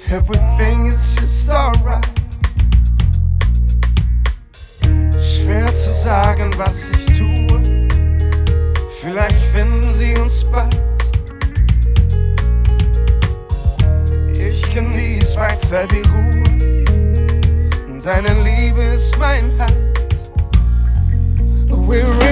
Everything is just alright. Schwer zu sagen, was ich tue. Vielleicht finden sie uns bald. Ich genieß weiter die Ruhe. Deine Liebe ist mein Halt. We're